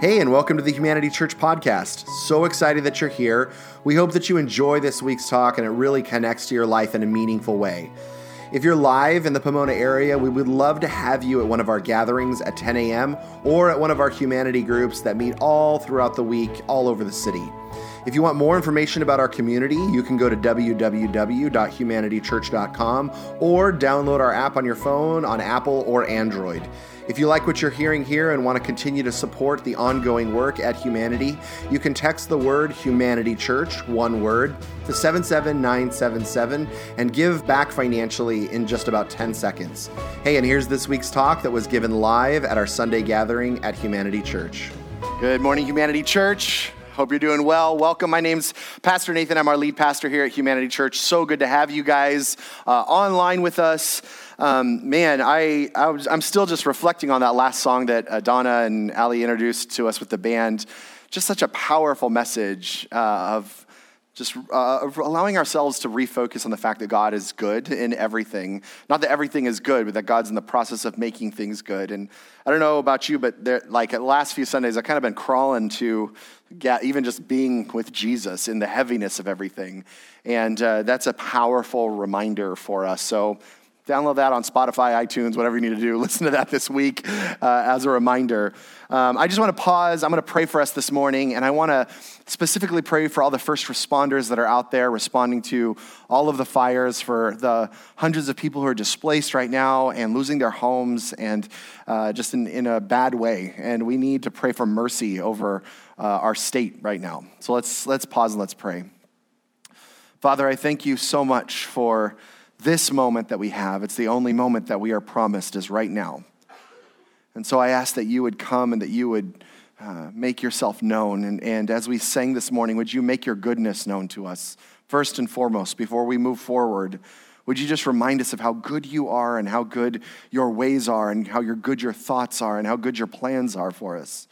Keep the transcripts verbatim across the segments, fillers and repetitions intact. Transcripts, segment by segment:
Hey, and welcome to the Humanity Church podcast. So excited that you're here. We hope that you enjoy this week's talk and it really connects to your life in a meaningful way. If you're live in the Pomona area, we would love to have you at one of our gatherings at ten a.m. or at one of our humanity groups that meet all throughout the week, all over the city. If you want more information about our community, you can go to w w w dot humanity church dot com or download our app on your phone on Apple or Android. If you like what you're hearing here and want to continue to support the ongoing work at Humanity, you can text the word Humanity Church, one word, to seven seven nine seven seven and give back financially in just about ten seconds. Hey, and here's this week's talk that was given live at our Sunday gathering at Humanity Church. Good morning, Humanity Church. Hope you're doing well. Welcome. My name's Pastor Nathan. I'm our lead pastor here at Humanity Church. So good to have you guys uh, online with us. Um, man, I, I was, I'm still just reflecting on that last song that uh, Donna and Ali introduced to us with the band. Just such a powerful message uh, of just uh, of allowing ourselves to refocus on the fact that God is good in everything. Not that everything is good, but that God's in the process of making things good. And I don't know about you, but there, like at the last few Sundays, I've kind of been crawling to get, even just being with Jesus in the heaviness of everything. And uh, that's a powerful reminder for us. So download that on Spotify, iTunes, whatever you need to do. Listen to that this week uh, as a reminder. Um, I just want to pause. I'm going to pray for us this morning, and I want to specifically pray for all the first responders that are out there responding to all of the fires, for the hundreds of people who are displaced right now and losing their homes and uh, just in, in a bad way. And we need to pray for mercy over uh, our state right now. So let's let's pause and let's pray. Father, I thank you so much for this moment that we have. It's the only moment that we are promised is right now. And so I ask that you would come and that you would uh, make yourself known. And, and as we sang this morning, would you make your goodness known to us? First and foremost, before we move forward, would you just remind us of how good you are and how good your ways are and how your good your thoughts are and how good your plans are for us?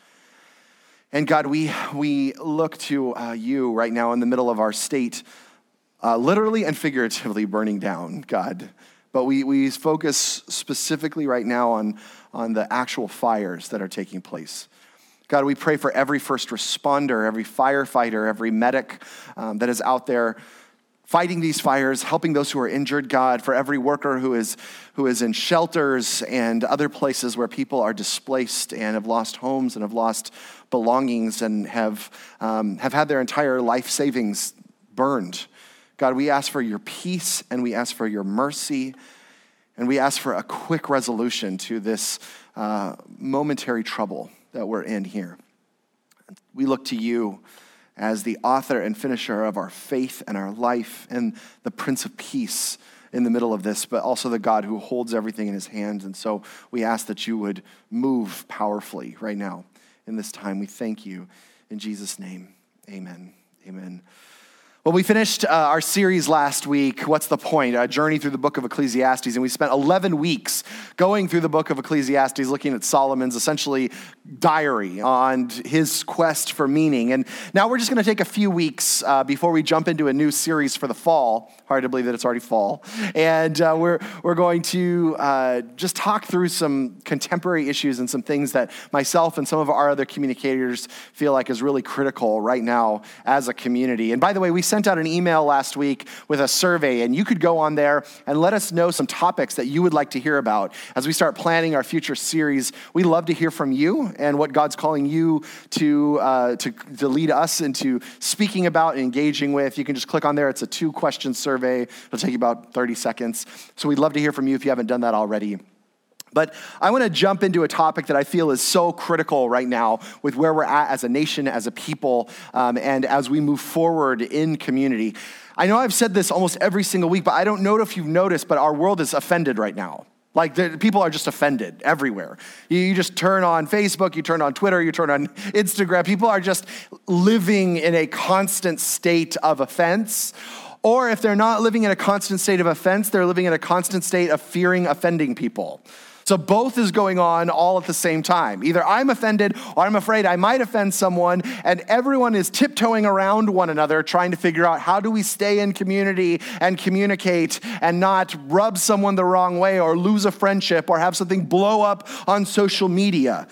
And God, we, we look to uh, you right now in the middle of our state, Uh, literally and figuratively burning down, God. But we, we focus specifically right now on, on the actual fires that are taking place. God, we pray for every first responder, every firefighter, every medic um, that is out there fighting these fires, helping those who are injured, God, for every worker who is who is in shelters and other places where people are displaced and have lost homes and have lost belongings and have um, have had their entire life savings burned. God, we ask for your peace and we ask for your mercy and we ask for a quick resolution to this uh, momentary trouble that we're in here. We look to you as the author and finisher of our faith and our life and the Prince of Peace in the middle of this, but also the God who holds everything in his hands. And so we ask that you would move powerfully right now in this time. We thank you in Jesus' name. Amen. Amen. Well, we finished uh, our series last week, What's the Point? A journey through the book of Ecclesiastes, and we spent eleven weeks going through the book of Ecclesiastes, looking at Solomon's essentially diary on his quest for meaning. And now we're just going to take a few weeks uh, before we jump into a new series for the fall. Hard to believe that it's already fall. And uh, we're we're going to uh, just talk through some contemporary issues and some things that myself and some of our other communicators feel like is really critical right now as a community. And by the way, we sent out an email last week with a survey, and you could go on there and let us know some topics that you would like to hear about. As we start planning our future series, we love to hear from you and what God's calling you to, uh, to, to lead us into speaking about and engaging with. You can just click on there. It's a two-question survey. It'll take you about thirty seconds. So we'd love to hear from you if you haven't done that already. But I want to jump into a topic that I feel is so critical right now with where we're at as a nation, as a people, um, and as we move forward in community. I know I've said this almost every single week, but I don't know if you've noticed, but our world is offended right now. Like, the, people are just offended everywhere. You, you just turn on Facebook, you turn on Twitter, you turn on Instagram. People are just living in a constant state of offense. Or if they're not living in a constant state of offense, they're living in a constant state of fearing offending people. So both is going on all at the same time. Either I'm offended or I'm afraid I might offend someone, and everyone is tiptoeing around one another trying to figure out how do we stay in community and communicate and not rub someone the wrong way or lose a friendship or have something blow up on social media.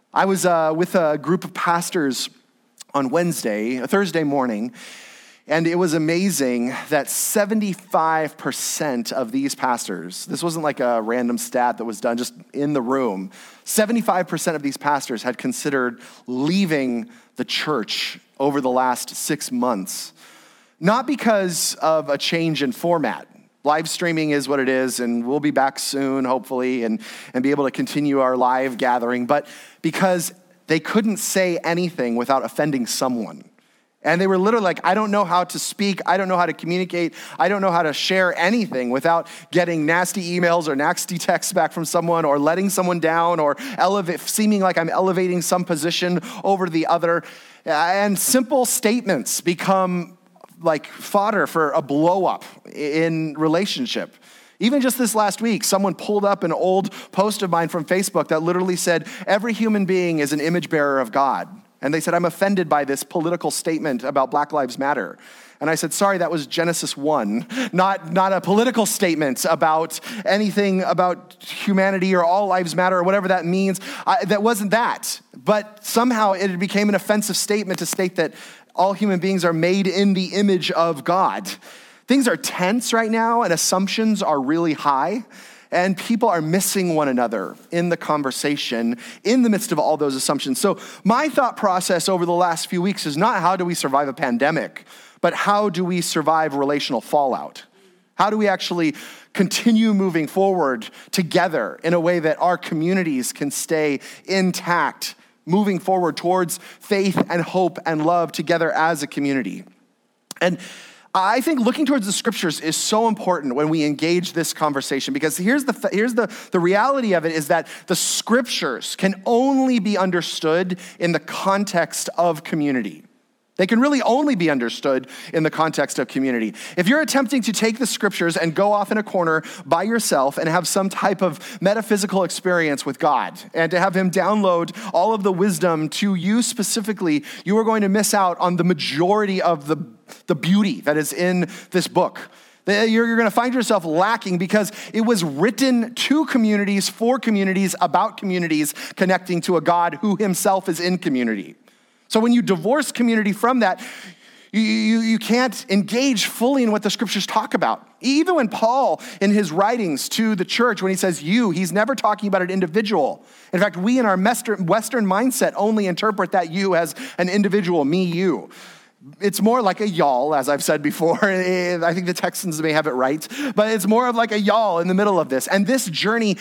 I was uh, with a group of pastors on Wednesday, a Thursday morning, and it was amazing that seventy-five percent of these pastors, this wasn't like a random stat that was done just in the room, seventy-five percent of these pastors had considered leaving the church over the last six months. Not because of a change in format. Live streaming is what it is, and we'll be back soon, hopefully, and, and be able to continue our live gathering, but because they couldn't say anything without offending someone. And they were literally like, I don't know how to speak, I don't know how to communicate, I don't know how to share anything without getting nasty emails or nasty texts back from someone or letting someone down or elevate, seeming like I'm elevating some position over the other. And simple statements become like fodder for a blow up in relationship. Even just this last week, someone pulled up an old post of mine from Facebook that literally said, every human being is an image bearer of God. And they said, I'm offended by this political statement about Black Lives Matter. And I said, sorry, that was Genesis one, not, not a political statement about anything about humanity or all lives matter or whatever that means. I, that wasn't that. But somehow it became an offensive statement to state that all human beings are made in the image of God. Things are tense right now and assumptions are really high. And people are missing one another in the conversation in the midst of all those assumptions. So my thought process over the last few weeks is not how do we survive a pandemic, but how do we survive relational fallout? How do we actually continue moving forward together in a way that our communities can stay intact, moving forward towards faith and hope and love together as a community? And I think looking towards the scriptures is so important when we engage this conversation, because here's the here's the, the reality of it is that the scriptures can only be understood in the context of community. They can really only be understood in the context of community. If you're attempting to take the scriptures and go off in a corner by yourself and have some type of metaphysical experience with God and to have him download all of the wisdom to you specifically, you are going to miss out on the majority of the, the beauty that is in this book. You're going to find yourself lacking because it was written to communities, for communities, about communities, connecting to a God who himself is in community. So when you divorce community from that, you, you, you can't engage fully in what the scriptures talk about. Even when Paul, in his writings to the church, when he says you, he's never talking about an individual. In fact, we in our Western mindset only interpret that you as an individual, me, you. It's more like a y'all, as I've said before. I think the Texans may have it right, but it's more of like a y'all in the middle of this. And this journey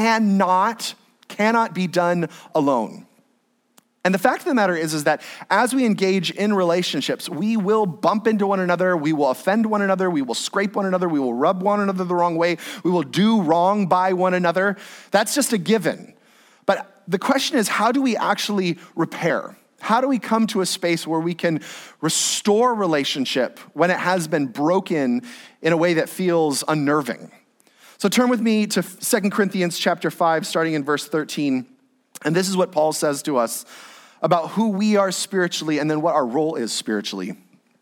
cannot, cannot be done alone. And the fact of the matter is, is that as we engage in relationships, we will bump into one another, we will offend one another, we will scrape one another, we will rub one another the wrong way, we will do wrong by one another. That's just a given. But the question is, how do we actually repair? How do we come to a space where we can restore relationship when it has been broken in a way that feels unnerving? So turn with me to Second Corinthians chapter five, starting in verse thirteen. And this is what Paul says to us about who we are spiritually and then what our role is spiritually.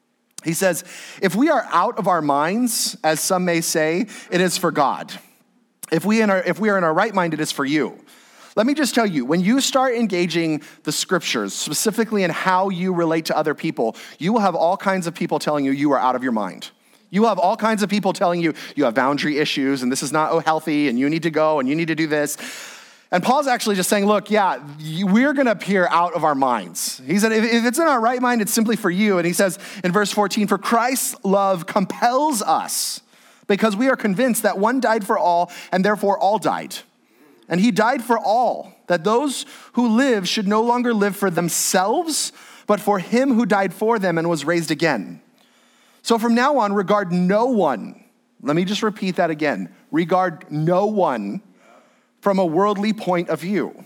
He says, if we are out of our minds, as some may say, it is for God. If we, in our, if we are in our right mind, it is for you. Let me just tell you, when you start engaging the scriptures, specifically in how you relate to other people, you will have all kinds of people telling you you are out of your mind. You will have all kinds of people telling you you have boundary issues and this is not healthy and you need to go and you need to do this. And Paul's actually just saying, look, yeah, we're going to appear out of our minds. He said, if it's in our right mind, it's simply for you. And he says in verse fourteen, for Christ's love compels us because we are convinced that one died for all and therefore all died. And he died for all, that those who live should no longer live for themselves, but for him who died for them and was raised again. So from now on, regard no one. Let me just repeat that again. Regard no one from a worldly point of view.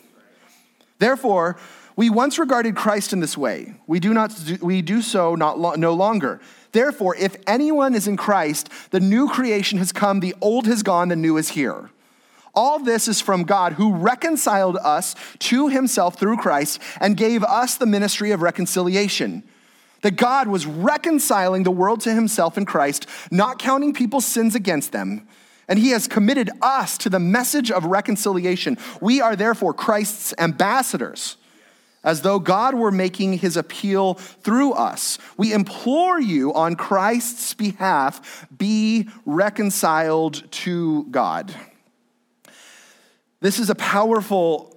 Therefore, we once regarded Christ in this way. We do not do, we do so not lo- no longer. Therefore, if anyone is in Christ, the new creation has come, the old has gone, the new is here. All this is from God, who reconciled us to himself through Christ and gave us the ministry of reconciliation. That God was reconciling the world to himself in Christ, not counting people's sins against them. And he has committed us to the message of reconciliation. We are therefore Christ's ambassadors. as though God were making his appeal through us. We implore you on Christ's behalf, be reconciled to God. This is a powerful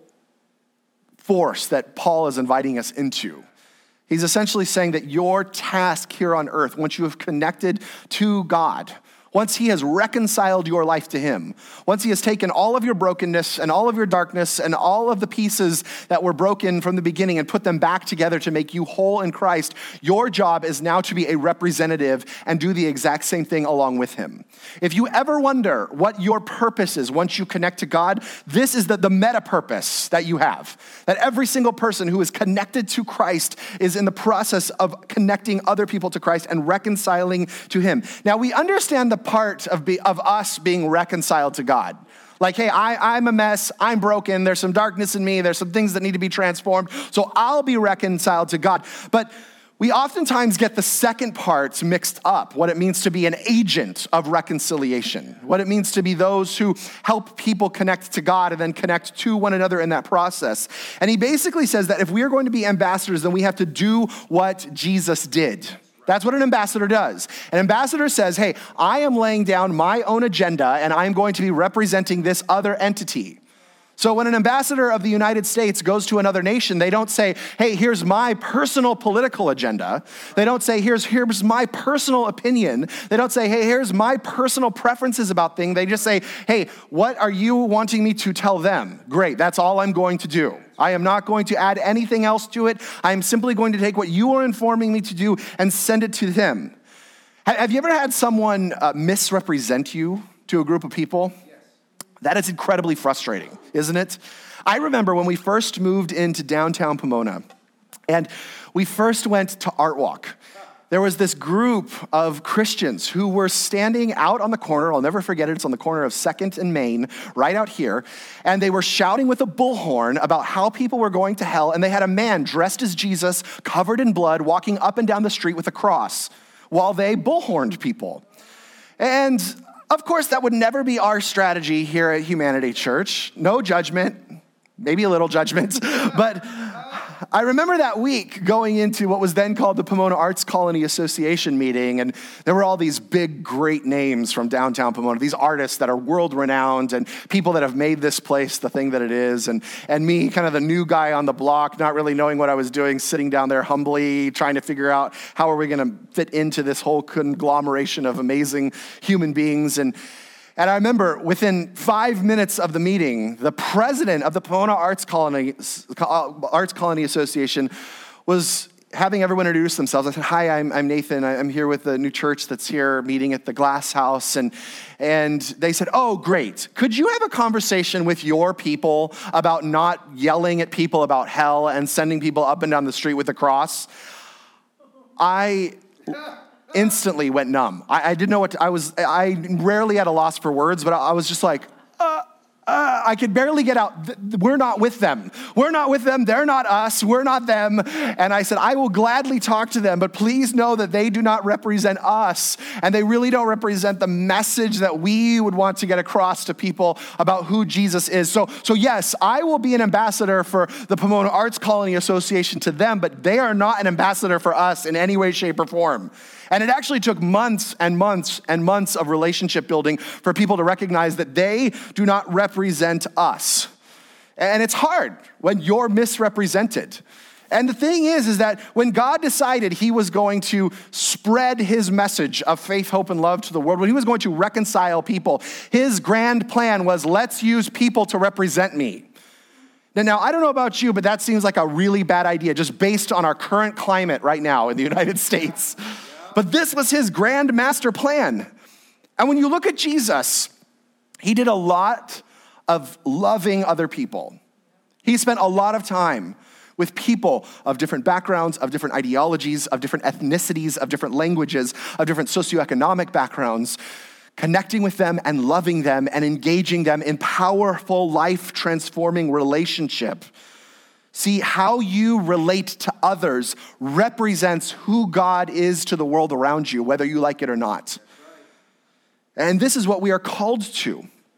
force that Paul is inviting us into. He's essentially saying that your task here on earth, once you have connected to God, once he has reconciled your life to him, once he has taken all of your brokenness and all of your darkness and all of the pieces that were broken from the beginning and put them back together to make you whole in Christ, your job is now to be a representative and do the exact same thing along with him. If you ever wonder what your purpose is once you connect to God, this is the, the meta purpose that you have. That every single person who is connected to Christ is in the process of connecting other people to Christ and reconciling to him. Now we understand the part of be, of us being reconciled to God. Like, hey, I, I'm a mess, I'm broken, there's some darkness in me, there's some things that need to be transformed, so I'll be reconciled to God. But we oftentimes get the second part mixed up, what it means to be an agent of reconciliation, what it means to be those who help people connect to God and then connect to one another in that process. And he basically says that if we are going to be ambassadors, then we have to do what Jesus did. That's what an ambassador does. An ambassador says, hey, I am laying down my own agenda and I'm going to be representing this other entity. So when an ambassador of the United States goes to another nation, they don't say, hey, here's my personal political agenda. They don't say, here's, here's my personal opinion. They don't say, hey, here's my personal preferences about things. They just say, hey, what are you wanting me to tell them? Great, that's all I'm going to do. I am not going to add anything else to it. I am simply going to take what you are informing me to do and send it to them. Have you ever had someone uh, misrepresent you to a group of people? Yes. That is incredibly frustrating, isn't it? I remember when we first moved into downtown Pomona and we first went to Art Walk. There was this group of Christians who were standing out on the corner. I'll never forget it. It's on the corner of second and Main, right out here. And they were shouting with a bullhorn about how people were going to hell. And they had a man dressed as Jesus, covered in blood, walking up and down the street with a cross while they bullhorned people. And of course, that would never be our strategy here at Humanity Church. No judgment, maybe a little judgment, but I remember that week going into what was then called the Pomona Arts Colony Association meeting, and there were all these big, great names from downtown Pomona, these artists that are world-renowned and people that have made this place the thing that it is, and, and me, kind of the new guy on the block, not really knowing what I was doing, sitting down there humbly, trying to figure out how are we going to fit into this whole conglomeration of amazing human beings. And And I remember within five minutes of the meeting, the president of the Pomona Arts Colony, Arts Colony Association was having everyone introduce themselves. I said, hi, I'm, I'm Nathan. I'm here with the new church that's here meeting at the Glass House. And, and they said, oh, great. Could you have a conversation with your people about not yelling at people about hell and sending people up and down the street with a cross? I instantly went numb. I, I didn't know what to, I was, I rarely at a loss for words, but I, I was just like, uh, uh, I could barely get out. We're not with them. We're not with them. They're not us. We're not them. And I said, I will gladly talk to them, but please know that they do not represent us. And they really don't represent the message that we would want to get across to people about who Jesus is. So, so yes, I will be an ambassador for the Pomona Arts Colony Association to them, but they are not an ambassador for us in any way, shape, or form. And it actually took months and months and months of relationship building for people to recognize that they do not represent us. And it's hard when you're misrepresented. And the thing is, is that when God decided he was going to spread his message of faith, hope, and love to the world, when he was going to reconcile people, his grand plan was, let's use people to represent me. Now, now, I don't know about you, but that seems like a really bad idea just based on our current climate right now in the United States. But this was his grand master plan. And when you look at Jesus, he did a lot of loving other people. He spent a lot of time with people of different backgrounds, of different ideologies, of different ethnicities, of different languages, of different socioeconomic backgrounds, connecting with them and loving them and engaging them in powerful, life-transforming relationship. See, how you relate to others represents who God is to the world around you, whether you like it or not. And this is what we are called to.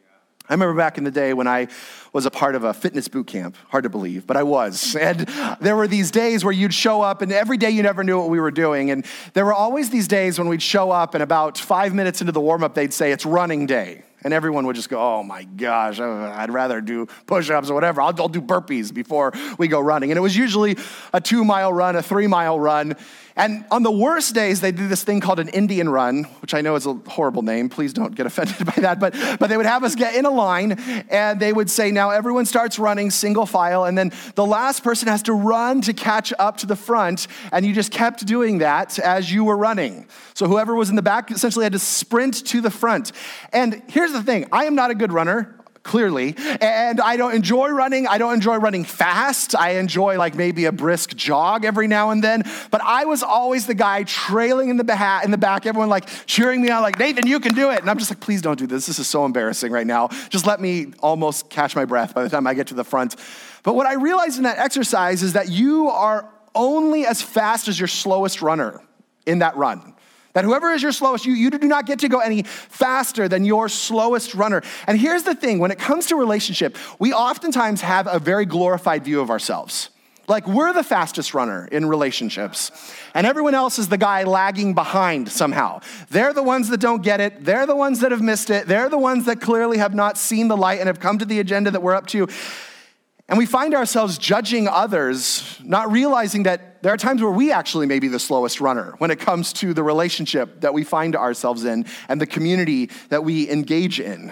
I remember back in the day when I was a part of a fitness boot camp. Hard to believe, but I was. And there were these days where you'd show up, and every day you never knew what we were doing. And there were always these days when we'd show up, and about five minutes into the warm-up, they'd say, it's running day. And everyone would just go, oh my gosh, I'd rather do push-ups or whatever. I'll, I'll do burpees before we go running. And it was usually a two-mile run, a three-mile run. And on the worst days, they did this thing called an Indian run, which I know is a horrible name. Please don't get offended by that. But, but they would have us get in a line, and they would say, now everyone starts running single file, and then the last person has to run to catch up to the front, and you just kept doing that as you were running. So whoever was in the back essentially had to sprint to the front. And here's the thing. I am not a good runner, clearly, and I don't enjoy running. I don't enjoy running fast. I enjoy like maybe a brisk jog every now and then, but I was always the guy trailing in the back, in the back, everyone like cheering me on like, Nathan, you can do it. And I'm just like, please don't do this. This is so embarrassing right now. Just let me almost catch my breath by the time I get to the front. But what I realized in that exercise is that you are only as fast as your slowest runner in that run. That whoever is your slowest, you, you do not get to go any faster than your slowest runner. And here's the thing, when it comes to relationship, we oftentimes have a very glorified view of ourselves. Like we're the fastest runner in relationships, and everyone else is the guy lagging behind somehow. They're the ones that don't get it. They're the ones that have missed it. They're the ones that clearly have not seen the light and have come to the agenda that we're up to. And we find ourselves judging others, not realizing that there are times where we actually may be the slowest runner when it comes to the relationship that we find ourselves in and the community that we engage in.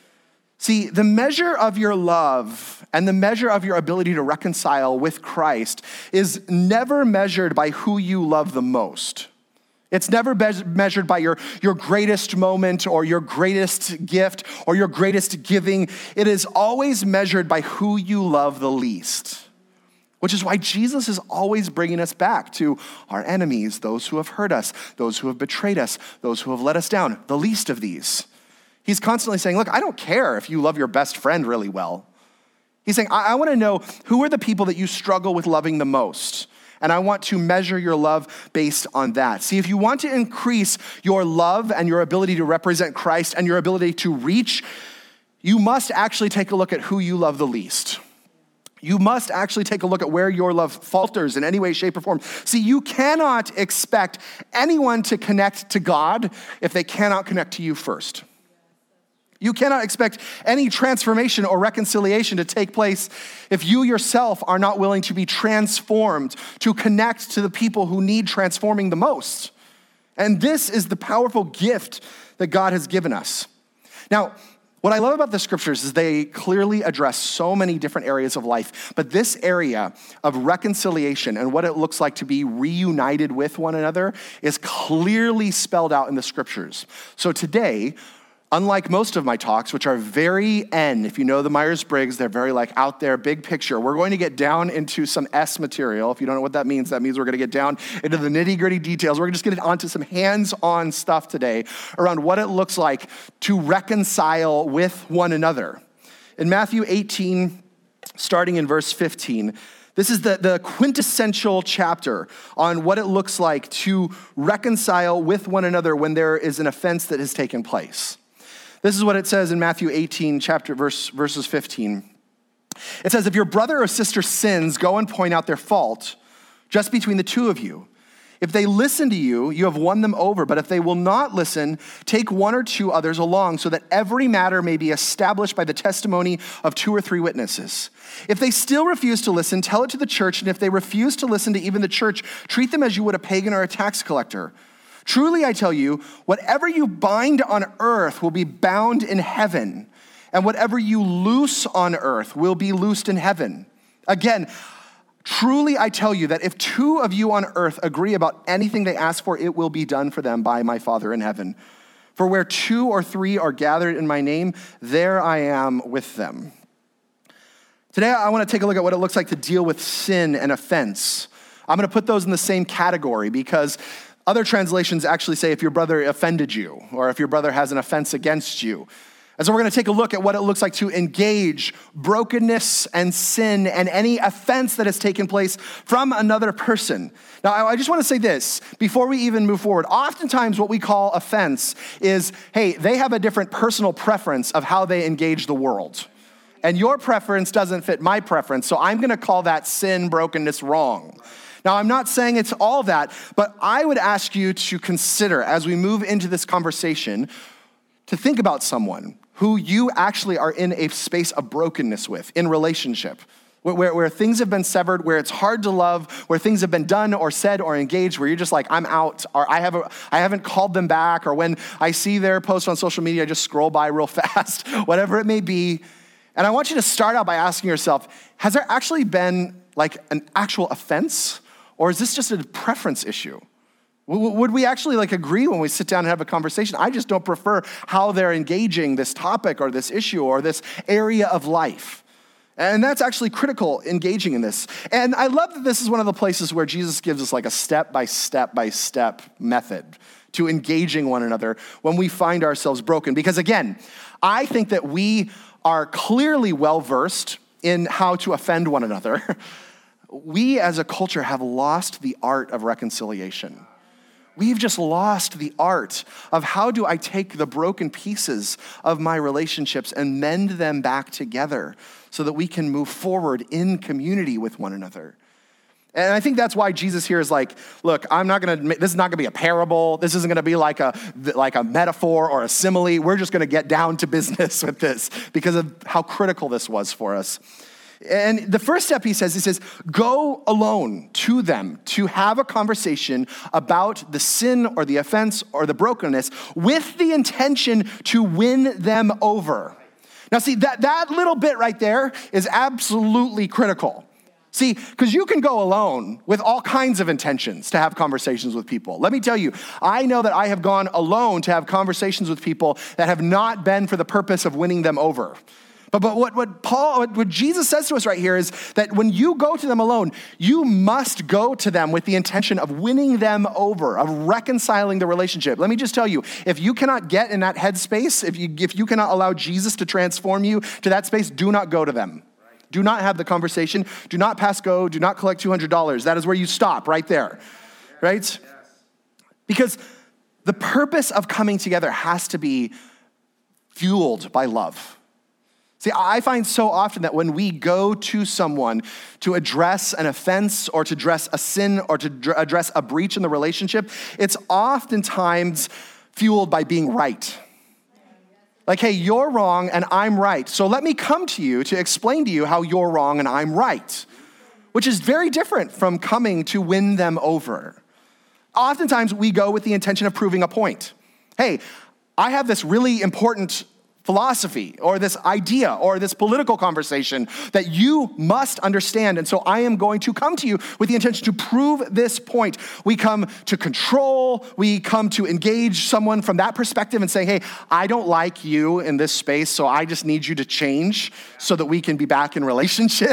See, the measure of your love and the measure of your ability to reconcile with Christ is never measured by who you love the most. It's never be- measured by your, your greatest moment or your greatest gift or your greatest giving. It is always measured by who you love the least, which is why Jesus is always bringing us back to our enemies, those who have hurt us, those who have betrayed us, those who have let us down, the least of these. He's constantly saying, look, I don't care if you love your best friend really well. He's saying, I, I want to know who are the people that you struggle with loving the most. And I want to measure your love based on that. See, if you want to increase your love and your ability to represent Christ and your ability to reach, you must actually take a look at who you love the least. You must actually take a look at where your love falters in any way, shape, or form. See, you cannot expect anyone to connect to God if they cannot connect to you first. You cannot expect any transformation or reconciliation to take place if you yourself are not willing to be transformed, to connect to the people who need transforming the most. And this is the powerful gift that God has given us. Now, what I love about the scriptures is they clearly address so many different areas of life, but this area of reconciliation and what it looks like to be reunited with one another is clearly spelled out in the scriptures. So today, unlike most of my talks, which are very N, if you know the Myers-Briggs, they're very like out there, big picture. We're going to get down into some S material. If you don't know what that means, that means we're going to get down into the nitty-gritty details. We're going to just get onto some hands-on stuff today around what it looks like to reconcile with one another. In Matthew eighteen, starting in verse fifteen, this is the, the quintessential chapter on what it looks like to reconcile with one another when there is an offense that has taken place. This is what it says in Matthew eighteen, chapter verse, verses fifteen. It says, if your brother or sister sins, go and point out their fault just between the two of you. If they listen to you, you have won them over. But if they will not listen, take one or two others along so that every matter may be established by the testimony of two or three witnesses. If they still refuse to listen, tell it to the church. And if they refuse to listen to even the church, treat them as you would a pagan or a tax collector. Truly, I tell you, whatever you bind on earth will be bound in heaven, and whatever you loose on earth will be loosed in heaven. Again, truly, I tell you that if two of you on earth agree about anything they ask for, it will be done for them by my Father in heaven. For where two or three are gathered in my name, there I am with them. Today, I want to take a look at what it looks like to deal with sin and offense. I'm going to put those in the same category because other translations actually say if your brother offended you or if your brother has an offense against you. And so we're going to take a look at what it looks like to engage brokenness and sin and any offense that has taken place from another person. Now, I just want to say this before we even move forward. Oftentimes what we call offense is, hey, they have a different personal preference of how they engage the world. And your preference doesn't fit my preference, so I'm going to call that sin, brokenness, wrong. Now, I'm not saying it's all that, but I would ask you to consider, as we move into this conversation, to think about someone who you actually are in a space of brokenness with, in relationship, where, where, where things have been severed, where it's hard to love, where things have been done or said or engaged, where you're just like, I'm out, or I, have a, I haven't called them back, or when I see their post on social media, I just scroll by real fast, whatever it may be. And I want you to start out by asking yourself, has there actually been like an actual offense, or is this just a preference issue? Would we actually like agree when we sit down and have a conversation? I just don't prefer how they're engaging this topic or this issue or this area of life. And that's actually critical, engaging in this. And I love that this is one of the places where Jesus gives us like a step-by-step-by-step method to engaging one another when we find ourselves broken. Because again, I think that we are clearly well-versed in how to offend one another. We as a culture have lost the art of reconciliation. We've just lost the art of how do I take the broken pieces of my relationships and mend them back together so that we can move forward in community with one another. And I think that's why Jesus here is like, look, I'm not gonna, this is not gonna be a parable. This isn't gonna be like a, like a metaphor or a simile. We're just gonna get down to business with this because of how critical this was for us. And the first step he says, he says, go alone to them to have a conversation about the sin or the offense or the brokenness with the intention to win them over. Now see, that, that little bit right there is absolutely critical. See, because you can go alone with all kinds of intentions to have conversations with people. Let me tell you, I know that I have gone alone to have conversations with people that have not been for the purpose of winning them over. But, but what, what Paul, what, what Jesus says to us right here is that when you go to them alone, you must go to them with the intention of winning them over, of reconciling the relationship. Let me just tell you, if you cannot get in that headspace, if you, if you cannot allow Jesus to transform you to that space, do not go to them. Do not have the conversation. Do not pass go. Do not collect two hundred dollars. That is where you stop right there, right? Because the purpose of coming together has to be fueled by love. See, I find so often that when we go to someone to address an offense or to address a sin or to dr- address a breach in the relationship, it's oftentimes fueled by being right. Like, hey, you're wrong and I'm right. So let me come to you to explain to you how you're wrong and I'm right, which is very different from coming to win them over. Oftentimes we go with the intention of proving a point. Hey, I have this really important philosophy or this idea or this political conversation that you must understand. And so I am going to come to you with the intention to prove this point. We come to control. We come to engage someone from that perspective and say, hey, I don't like you in this space, so I just need you to change so that we can be back in relationship.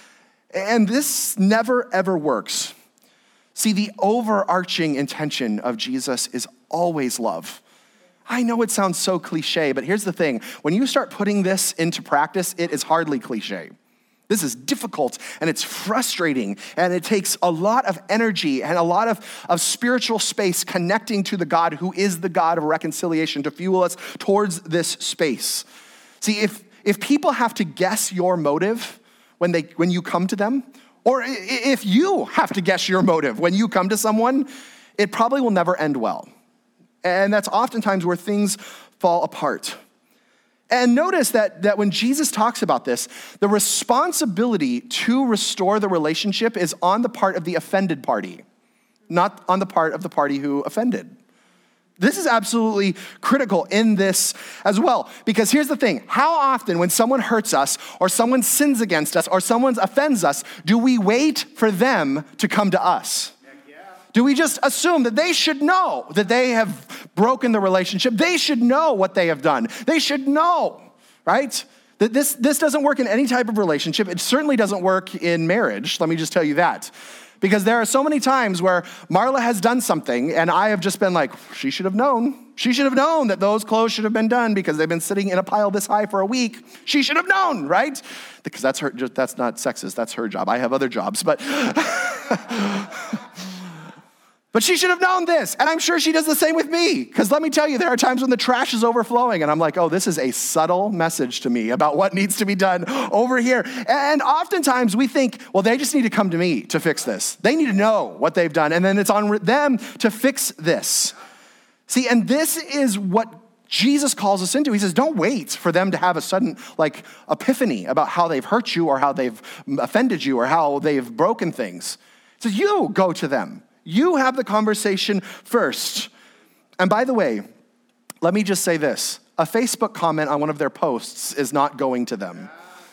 And this never, ever works. See, the overarching intention of Jesus is always love. I know it sounds so cliche, but here's the thing. When you start putting this into practice, it is hardly cliche. This is difficult and it's frustrating and it takes a lot of energy and a lot of, of spiritual space connecting to the God who is the God of reconciliation to fuel us towards this space. See, if, if people have to guess your motive when they when you come to them, or if you have to guess your motive when you come to someone, it probably will never end well. And that's oftentimes where things fall apart. And notice that, that when Jesus talks about this, the responsibility to restore the relationship is on the part of the offended party, not on the part of the party who offended. This is absolutely critical in this as well. Because here's the thing. How often when someone hurts us or someone sins against us or someone offends us, do we wait for them to come to us? Do we just assume that they should know that they have broken the relationship? They should know what they have done. They should know, right? That this, this doesn't work in any type of relationship. It certainly doesn't work in marriage. Let me just tell you that. Because there are so many times where Marla has done something and I have just been like, she should have known. She should have known that those clothes should have been done because they've been sitting in a pile this high for a week. She should have known, right? Because that's her, that's not sexist, that's her job. I have other jobs, but... But she should have known this. And I'm sure she does the same with me. Because let me tell you, there are times when the trash is overflowing and I'm like, oh, this is a subtle message to me about what needs to be done over here. And oftentimes we think, well, they just need to come to me to fix this. They need to know what they've done. And then it's on them to fix this. See, and this is what Jesus calls us into. He says, don't wait for them to have a sudden like epiphany about how they've hurt you or how they've offended you or how they've broken things. He says, you go to them. You have the conversation first. And by the way, let me just say this. A Facebook comment on one of their posts is not going to them.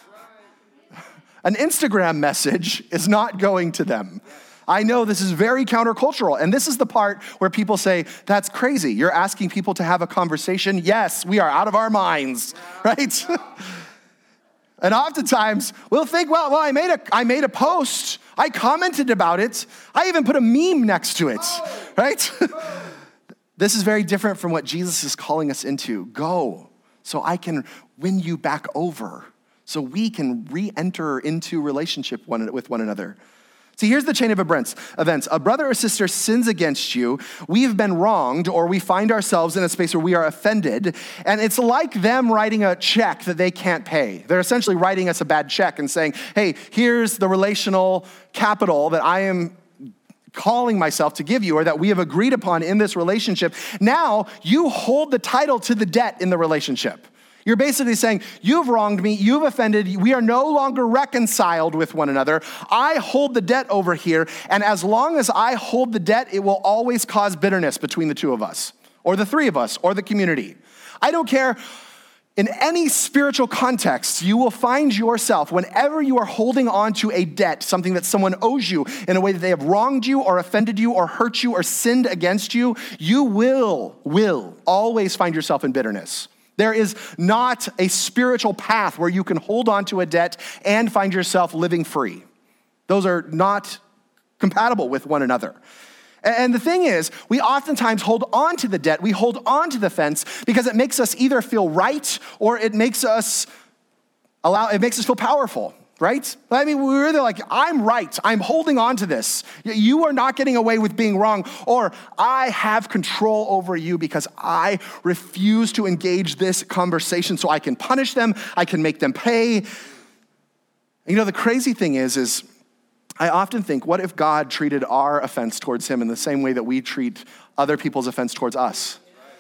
An Instagram message is not going to them. I know this is very countercultural, and this is the part where people say, that's crazy. You're asking people to have a conversation? Yes, we are out of our minds, right? And oftentimes, we'll think, well, well, I made a, I made a post. I commented about it. I even put a meme next to it, right? This is very different from what Jesus is calling us into. Go, so I can win you back over, so we can re-enter into relationship one, with one another. See, here's the chain of events. A brother or sister sins against you. We've been wronged, or we find ourselves in a space where we are offended. And it's like them writing a check that they can't pay. They're essentially writing us a bad check and saying, hey, here's the relational capital that I am calling myself to give you, or that we have agreed upon in this relationship. Now you hold the title to the debt in the relationship. You're basically saying, you've wronged me, you've offended, we are no longer reconciled with one another. I hold the debt over here, and as long as I hold the debt, it will always cause bitterness between the two of us, or the three of us, or the community. I don't care. In any spiritual context, you will find yourself, whenever you are holding on to a debt, something that someone owes you in a way that they have wronged you or offended you or hurt you or sinned against you, you will, will always find yourself in bitterness. There is not a spiritual path where you can hold on to a debt and find yourself living free. Those are not compatible with one another. And the thing is, we oftentimes hold on to the debt, we hold on to the fence because it makes us either feel right or it makes us allow, it makes us feel powerful, right? I mean, we're either like, I'm right, I'm holding on to this. You are not getting away with being wrong, or I have control over you because I refuse to engage this conversation so I can punish them, I can make them pay. And you know, the crazy thing is, is I often think, what if God treated our offense towards him in the same way that we treat other people's offense towards us?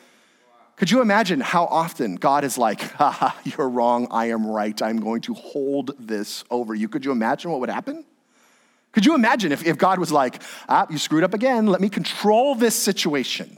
Could you imagine how often God is like, haha, you're wrong, I am right, I'm going to hold this over you. Could you imagine what would happen? Could you imagine if, if God was like, ah, you screwed up again, let me control this situation.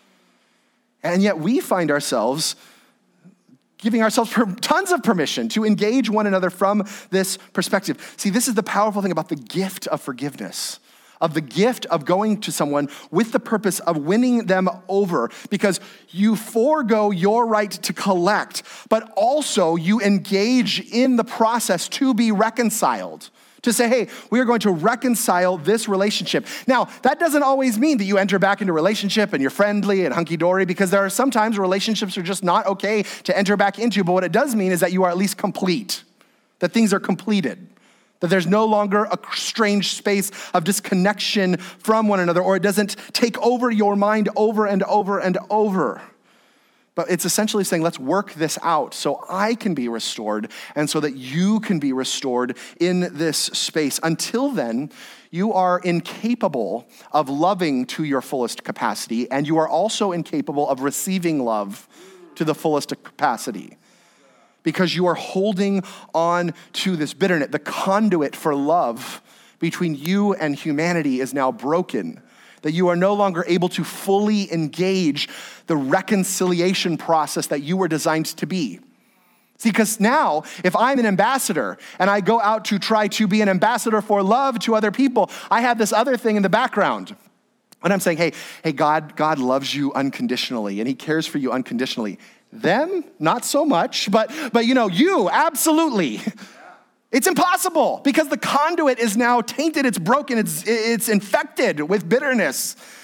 And yet we find ourselves giving ourselves tons of permission to engage one another from this perspective. See, this is the powerful thing about the gift of forgiveness, of the gift of going to someone with the purpose of winning them over, because you forego your right to collect, but also you engage in the process to be reconciled. To say, hey, we are going to reconcile this relationship. Now, that doesn't always mean that you enter back into a relationship and you're friendly and hunky-dory, because there are sometimes relationships are just not okay to enter back into, but what it does mean is that you are at least complete, that things are completed, that there's no longer a strange space of disconnection from one another, or it doesn't take over your mind over and over and over. But it's essentially saying, let's work this out so I can be restored and so that you can be restored in this space. Until then, you are incapable of loving to your fullest capacity, and you are also incapable of receiving love to the fullest capacity, because you are holding on to this bitterness. The conduit for love between you and humanity is now broken, that you are no longer able to fully engage the reconciliation process that you were designed to be. See, because now, if I'm an ambassador and I go out to try to be an ambassador for love to other people, I have this other thing in the background. And I'm saying, hey, hey, God, God loves you unconditionally and he cares for you unconditionally. Them, not so much, but, but you know, you, absolutely. It's impossible because the conduit is now tainted, it's broken, it's, it's infected with bitterness.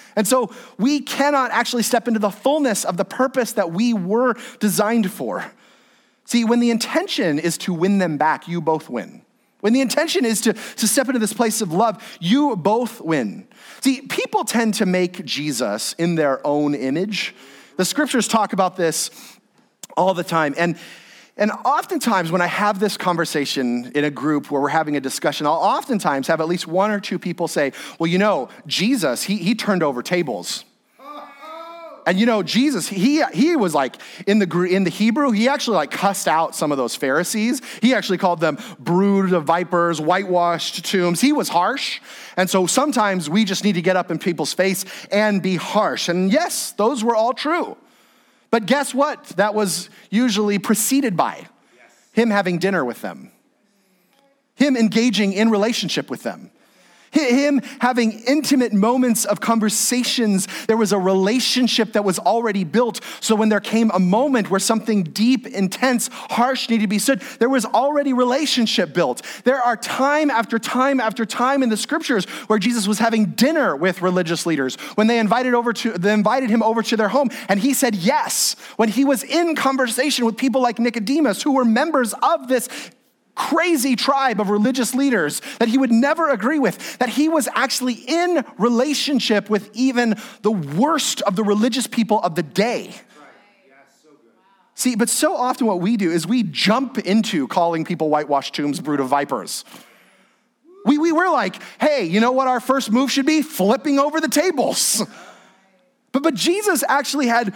And so we cannot actually step into the fullness of the purpose that we were designed for. See, when the intention is to win them back, you both win. When the intention is to, to step into this place of love, you both win. See, people tend to make Jesus in their own image. The scriptures talk about this all the time. And, and oftentimes when I have this conversation in a group where we're having a discussion, I'll oftentimes have at least one or two people say, well, you know, Jesus, he, he turned over tables. And you know, Jesus, he he was like, in the in the Hebrew, he actually like cussed out some of those Pharisees. He actually called them brood of vipers, whitewashed tombs. He was harsh. And so sometimes we just need to get up in people's face and be harsh. And yes, those were all true. But guess what? That was usually preceded by him having dinner with them, him engaging in relationship with them, him having intimate moments of conversations. There was a relationship that was already built. So when there came a moment where something deep, intense, harsh needed to be said, there was already relationship built. There are time after time after time in the scriptures where Jesus was having dinner with religious leaders, when they invited over to they invited him over to their home, and he said yes. When he was in conversation with people like Nicodemus, who were members of this crazy tribe of religious leaders that he would never agree with, that he was actually in relationship with even the worst of the religious people of the day. Right. Yeah, so good. See, but so often what we do is we jump into calling people whitewashed tombs, brood of vipers. We, we were like, hey, you know what our first move should be? Flipping over the tables. But, but Jesus actually had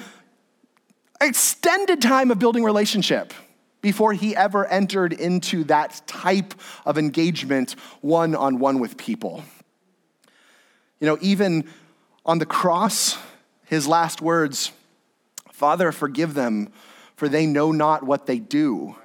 extended time of building relationship before he ever entered into that type of engagement one-on-one with people. You know, even on the cross, his last words, Father, forgive them, for they know not what they do.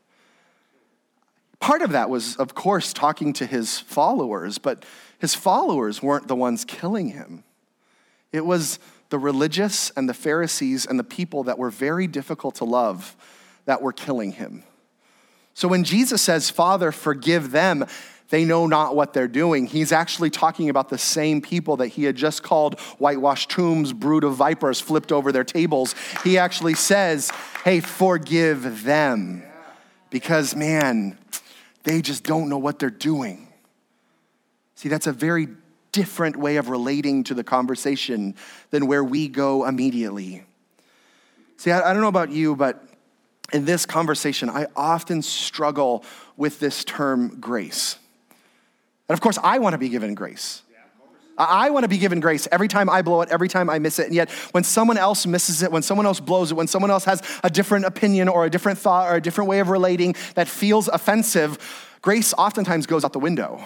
Part of that was, of course, talking to his followers, but his followers weren't the ones killing him. It was the religious and the Pharisees and the people that were very difficult to love that were killing him. So when Jesus says, Father, forgive them, they know not what they're doing, he's actually talking about the same people that he had just called whitewashed tombs, brood of vipers, flipped over their tables. He actually says, hey, forgive them. Because, man, they just don't know what they're doing. See, that's a very different way of relating to the conversation than where we go immediately. See, I, I don't know about you, but in this conversation, I often struggle with this term grace. And of course, I want to be given grace. I want to be given grace every time I blow it, every time I miss it. And yet when someone else misses it, when someone else blows it, when someone else has a different opinion or a different thought or a different way of relating that feels offensive, grace oftentimes goes out the window.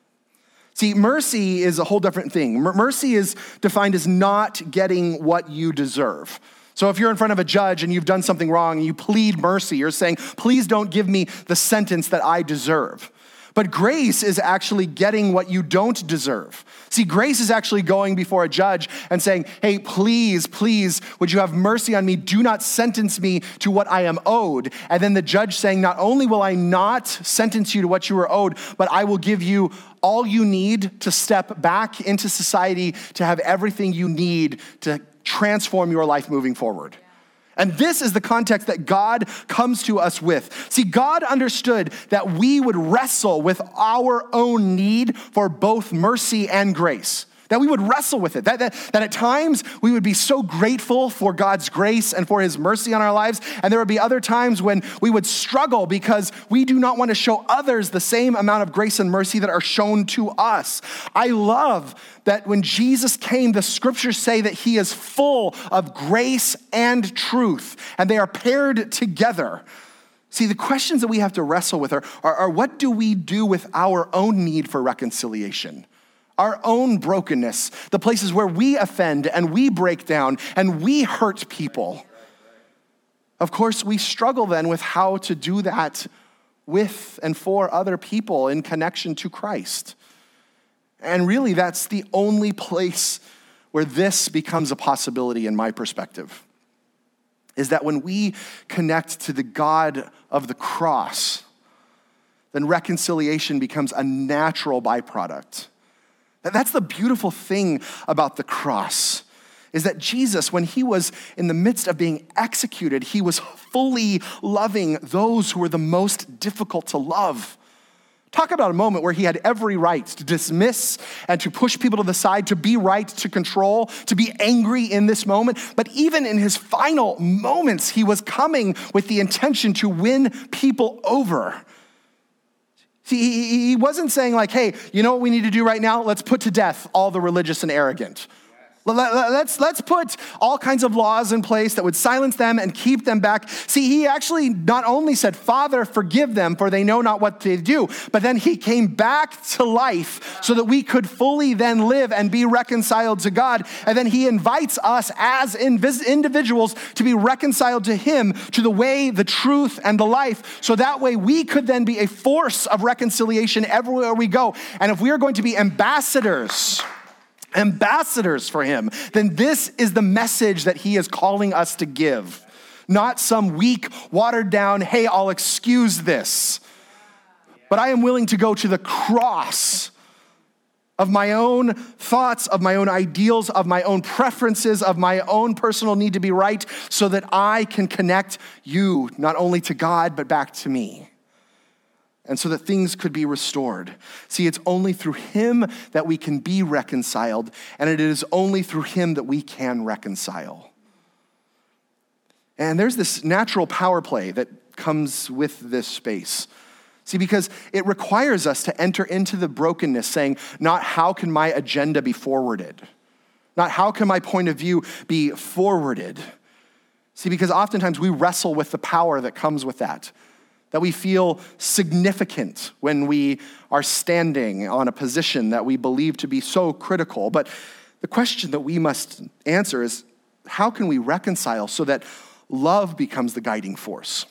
See, mercy is a whole different thing. Mercy is defined as not getting what you deserve. So if you're in front of a judge and you've done something wrong and you plead mercy, you're saying, please don't give me the sentence that I deserve. But grace is actually getting what you don't deserve. See, grace is actually going before a judge and saying, hey, please, please, would you have mercy on me? Do not sentence me to what I am owed. And then the judge saying, not only will I not sentence you to what you are owed, but I will give you all you need to step back into society, to have everything you need to transform your life moving forward. And this is the context that God comes to us with. See, God understood that we would wrestle with our own need for both mercy and grace. That we would wrestle with it. That, that, that at times we would be so grateful for God's grace and for his mercy on our lives. And there would be other times when we would struggle because we do not want to show others the same amount of grace and mercy that are shown to us. I love that when Jesus came, the scriptures say that he is full of grace and truth, and they are paired together. See, the questions that we have to wrestle with are, are, are what do we do with our own need for reconciliation? Our own brokenness, the places where we offend and we break down and we hurt people. Of course, we struggle then with how to do that with and for other people in connection to Christ. And really, that's the only place where this becomes a possibility in my perspective, is that when we connect to the God of the cross, then reconciliation becomes a natural byproduct. That's the beautiful thing about the cross, is that Jesus, when he was in the midst of being executed, he was fully loving those who were the most difficult to love. Talk about a moment where he had every right to dismiss and to push people to the side, to be right, to control, to be angry in this moment. But even in his final moments, he was coming with the intention to win people over. See, he wasn't saying like, hey, you know what we need to do right now? Let's put to death all the religious and arrogant. Let's, let's put all kinds of laws in place that would silence them and keep them back. See, he actually not only said, Father, forgive them, for they know not what they do, but then he came back to life so that we could fully then live and be reconciled to God. And then he invites us as individuals to be reconciled to him, to the way, the truth, and the life. So that way we could then be a force of reconciliation everywhere we go. And if we are going to be ambassadors, ambassadors for him, then this is the message that he is calling us to give. Not some weak, watered down, hey, I'll excuse this. But I am willing to go to the cross of my own thoughts, of my own ideals, of my own preferences, of my own personal need to be right, so that I can connect you not only to God, but back to me. And so that things could be restored. See, it's only through him that we can be reconciled, and it is only through him that we can reconcile. And there's this natural power play that comes with this space. See, because it requires us to enter into the brokenness saying, not how can my agenda be forwarded? Not how can my point of view be forwarded? See, because oftentimes we wrestle with the power that comes with that. That we feel significant when we are standing on a position that we believe to be so critical. But the question that we must answer is, how can we reconcile so that love becomes the guiding force?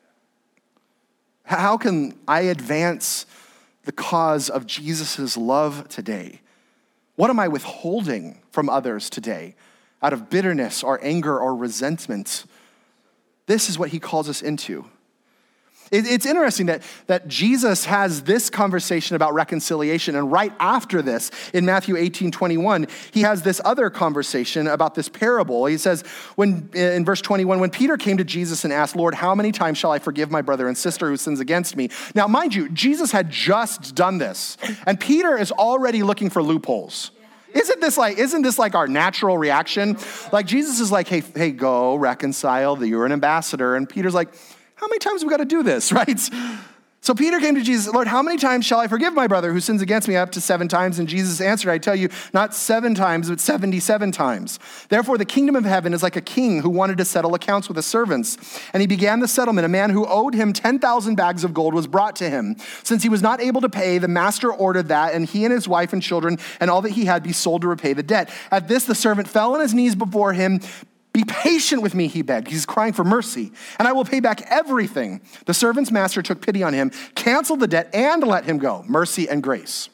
How can I advance the cause of Jesus' love today? What am I withholding from others today out of bitterness or anger or resentment? This is what he calls us into. It's interesting that, that Jesus has this conversation about reconciliation, and right after this, in Matthew eighteen twenty-one, he has this other conversation about this parable. He says, when in verse twenty-one, when Peter came to Jesus and asked, Lord, how many times shall I forgive my brother and sister who sins against me? Now, mind you, Jesus had just done this, and Peter is already looking for loopholes. Isn't this like, isn't this like our natural reaction? Like Jesus is like, hey, hey, go reconcile, that you're an ambassador. And Peter's like, how many times have we got to do this, right? So Peter came to Jesus, Lord, how many times shall I forgive my brother who sins against me? Up to seven times. And Jesus answered, I tell you, not seven times, but seventy-seven times. Therefore, the kingdom of heaven is like a king who wanted to settle accounts with his servants. And he began the settlement. A man who owed him ten thousand bags of gold was brought to him. Since he was not able to pay, the master ordered that, and he and his wife and children and all that he had be sold to repay the debt. At this, the servant fell on his knees before him. Be patient with me, he begged. He's crying for mercy, and I will pay back everything. The servant's master took pity on him, canceled the debt, and let him go. Mercy and grace.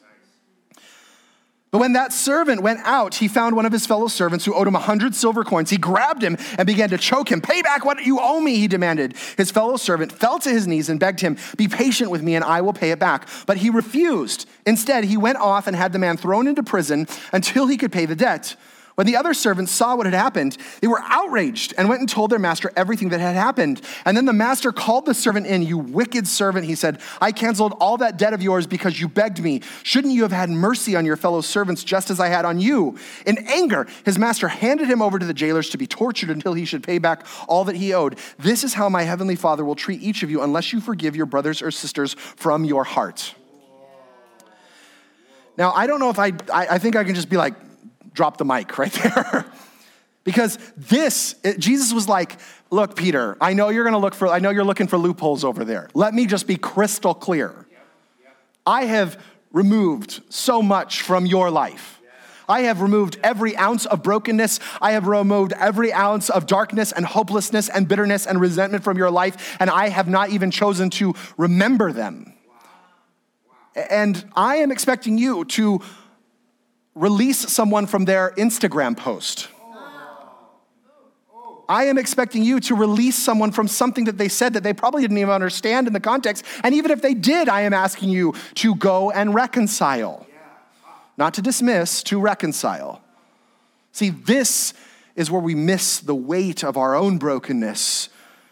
But when that servant went out, he found one of his fellow servants who owed him a hundred silver coins. He grabbed him and began to choke him. Pay back what you owe me, he demanded. His fellow servant fell to his knees and begged him, be patient with me and I will pay it back. But he refused. Instead, he went off and had the man thrown into prison until he could pay the debt. When the other servants saw what had happened, they were outraged and went and told their master everything that had happened. And then the master called the servant in. You wicked servant, he said, I canceled all that debt of yours because you begged me. Shouldn't you have had mercy on your fellow servants just as I had on you? In anger, his master handed him over to the jailers to be tortured until he should pay back all that he owed. This is how my heavenly Father will treat each of you unless you forgive your brothers or sisters from your heart. Now, I don't know if I, I, I think I can just be like, drop the mic right there. Because this, it, Jesus was like, look, Peter, I know you're going to look for, I know you're looking for loopholes over there. Let me just be crystal clear. I have removed so much from your life. I have removed every ounce of brokenness. I have removed every ounce of darkness and hopelessness and bitterness and resentment from your life. And I have not even chosen to remember them. And I am expecting you to release someone from their Instagram post. I am expecting you to release someone from something that they said that they probably didn't even understand in the context. And even if they did, I am asking you to go and reconcile. not to dismiss, to reconcile. See, this is where we miss the weight of our own brokenness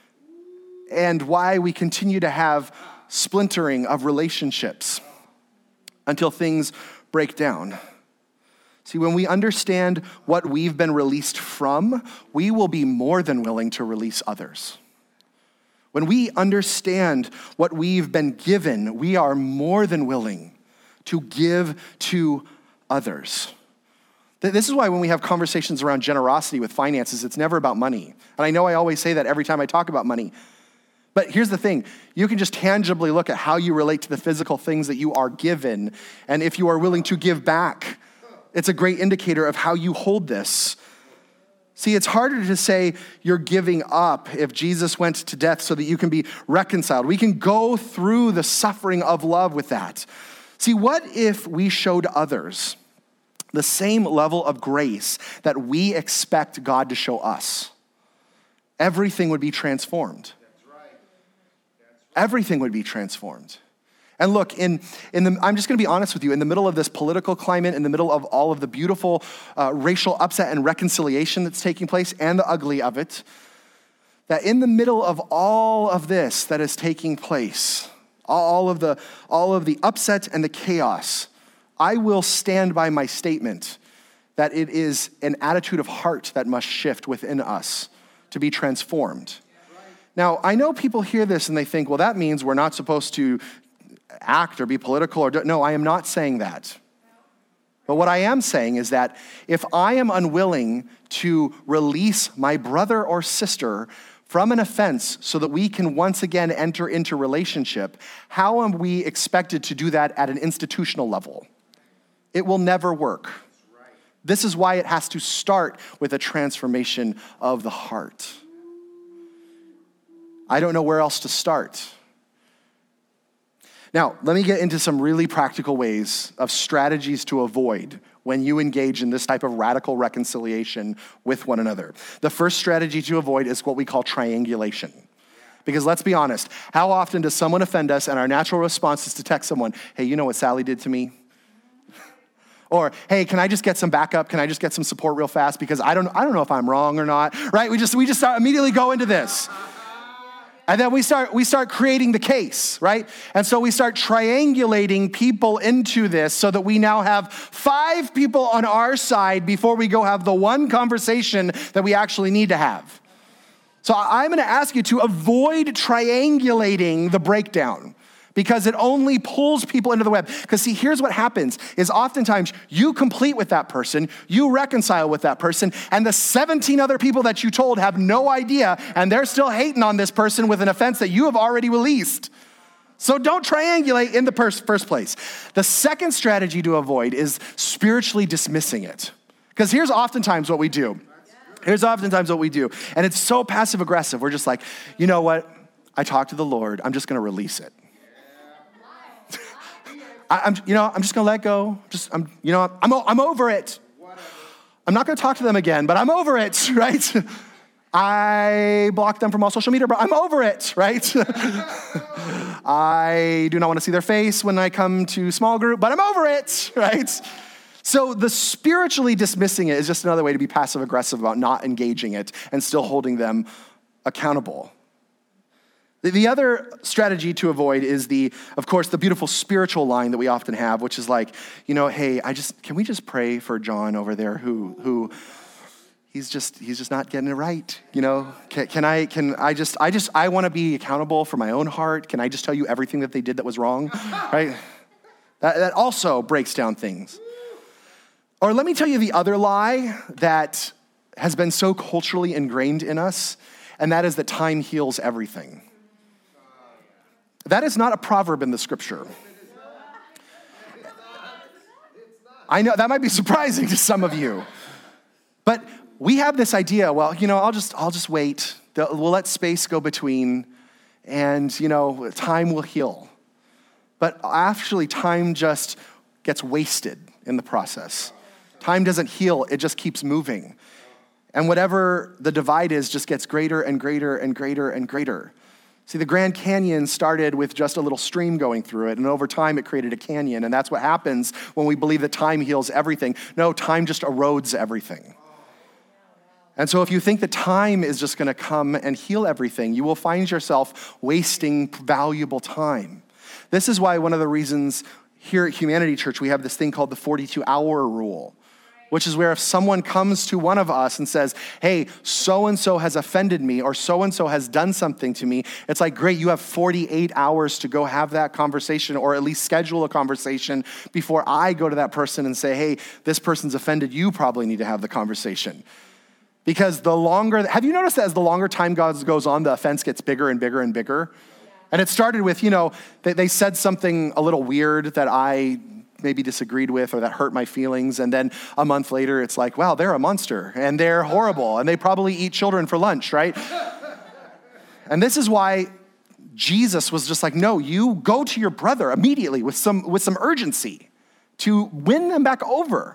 and why we continue to have splintering of relationships until things break down. See, when we understand what we've been released from, we will be more than willing to release others. When we understand what we've been given, we are more than willing to give to others. This is why when we have conversations around generosity with finances, it's never about money. And I know I always say that every time I talk about money. But here's the thing, you can just tangibly look at how you relate to the physical things that you are given. And if you are willing to give back, it's a great indicator of how you hold this. See, it's harder to say you're giving up if Jesus went to death so that you can be reconciled. We can go through the suffering of love with that. See, what if we showed others the same level of grace that we expect God to show us? Everything would be transformed. That's right. That's right. Everything would be transformed. And look, in, in the, I'm just gonna be honest with you, in the middle of this political climate, in the middle of all of the beautiful uh, racial upset and reconciliation that's taking place and the ugly of it, that in the middle of all of this that is taking place, all of the, all of the upset and the chaos, I will stand by my statement that it is an attitude of heart that must shift within us to be transformed. Now, I know people hear this and they think, well, that means we're not supposed to act or be political or do, no, I am not saying that. But what I am saying is that if I am unwilling to release my brother or sister from an offense so that we can once again enter into relationship, how am we expected to do that at an institutional level? It will never work. This is why it has to start with a transformation of the heart. I don't know where else to start. Now, let me get into some really practical ways of strategies to avoid when you engage in this type of radical reconciliation with one another. The first strategy to avoid is what we call triangulation. Because let's be honest, how often does someone offend us and our natural response is to text someone, hey, you know what Sally did to me? Or, hey, can I just get some backup? Can I just get some support real fast? Because I don't, I don't know if I'm wrong or not, right? We just, we just start immediately go into this. And then we start, we start creating the case, right? And so we start triangulating people into this so that we now have five people on our side before we go have the one conversation that we actually need to have. So I'm gonna ask you to avoid triangulating the breakdown, because it only pulls people into the web. Because see, here's what happens, is oftentimes you complete with that person, you reconcile with that person, and the seventeen other people that you told have no idea, and they're still hating on this person with an offense that you have already released. So don't triangulate in the first place. The second strategy to avoid is spiritually dismissing it. Because here's oftentimes what we do. Here's oftentimes what we do. And it's so passive aggressive. We're just like, you know what? I talked to the Lord. I'm just gonna release it. I, I'm, you know, I'm just gonna let go. Just, I'm, you know, I'm, I'm over it. I'm not gonna talk to them again, but I'm over it, right? I blocked them from all social media, but I'm over it, right? I do not want to see their face when I come to small group, but I'm over it, right? So the spiritually dismissing it is just another way to be passive aggressive about not engaging it and still holding them accountable. The other strategy to avoid is the, of course, the beautiful spiritual line that we often have, which is like, you know, hey, I just, can we just pray for John over there who, who, he's just, he's just not getting it right. You know, can, can I, can I just, I just, I want to be accountable for my own heart. Can I just tell you everything that they did that was wrong? Right? That, that also breaks down things. Or let me tell you the other lie that has been so culturally ingrained in us, and that is that time heals everything. That is not a proverb in the scripture. I know that might be surprising to some of you, but we have this idea, well, you know, I'll just, I'll just wait. We'll let space go between, and, you know, time will heal. But actually, time just gets wasted in the process. Time doesn't heal, it just keeps moving. And whatever the divide is just gets greater and greater and greater and greater. See, the Grand Canyon started with just a little stream going through it, and over time it created a canyon, and that's what happens when we believe that time heals everything. No, time just erodes everything. And so if you think that time is just gonna come and heal everything, you will find yourself wasting valuable time. This is why one of the reasons here at Humanity Church we have this thing called the forty-two hour rule, which is where if someone comes to one of us and says, hey, so-and-so has offended me or so-and-so has done something to me, it's like, great, you have forty-eight hours to go have that conversation or at least schedule a conversation before I go to that person and say, hey, this person's offended, you probably need to have the conversation. Because the longer, have you noticed that as the longer time goes on, the offense gets bigger and bigger and bigger? And it started with, you know, they, they said something a little weird that I maybe disagreed with or that hurt my feelings. And then a month later, it's like, wow, they're a monster and they're horrible and they probably eat children for lunch, right? And this is why Jesus was just like, no, you go to your brother immediately with some, with some urgency to win them back over.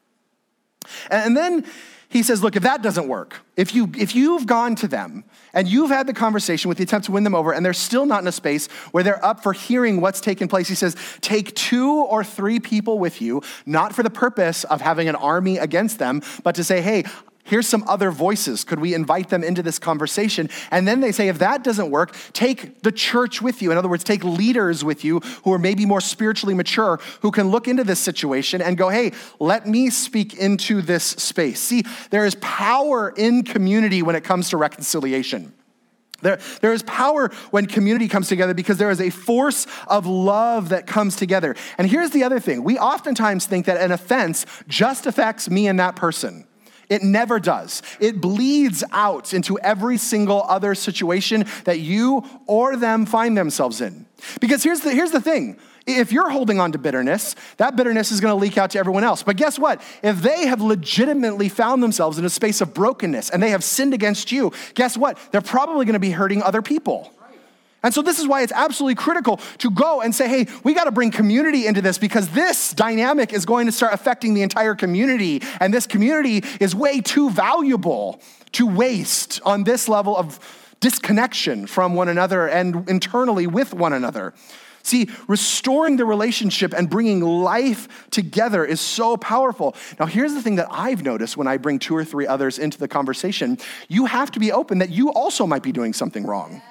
And then he says, look, if that doesn't work, if, you, if you've gone to them and you've had the conversation with the attempt to win them over and they're still not in a space where they're up for hearing what's taken place, he says, take two or three people with you, not for the purpose of having an army against them, but to say, hey, here's some other voices. Could we invite them into this conversation? And then they say, if that doesn't work, take the church with you. In other words, take leaders with you who are maybe more spiritually mature, who can look into this situation and go, hey, let me speak into this space. See, there is power in community when it comes to reconciliation. There, there is power when community comes together because there is a force of love that comes together. And here's the other thing. We oftentimes think that an offense just affects me and that person. It never does. It bleeds out into every single other situation that you or them find themselves in. Because here's the, here's the thing. If you're holding on to bitterness, that bitterness is going to leak out to everyone else. But guess what? If they have legitimately found themselves in a space of brokenness and they have sinned against you, guess what? They're probably going to be hurting other people. And so this is why it's absolutely critical to go and say, hey, we got to bring community into this because this dynamic is going to start affecting the entire community. And this community is way too valuable to waste on this level of disconnection from one another and internally with one another. See, restoring the relationship and bringing life together is so powerful. Now, here's the thing that I've noticed when I bring two or three others into the conversation. You have to be open that you also might be doing something wrong.